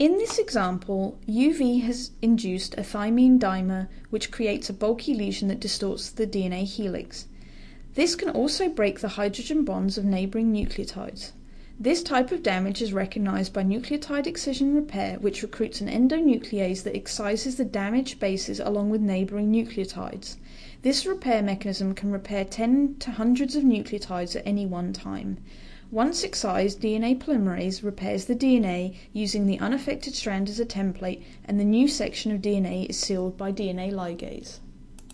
In this example, UV has induced a thymine dimer, which creates a bulky lesion that distorts the DNA helix. This can also break the hydrogen bonds of neighboring nucleotides. This type of damage is recognized by nucleotide excision repair, which recruits an endonuclease that excises the damaged bases along with neighboring nucleotides. This repair mechanism can repair 10 to hundreds of nucleotides at any one time. Once excised, DNA polymerase repairs the DNA using the unaffected strand as a template, and the new section of DNA is sealed by DNA ligase.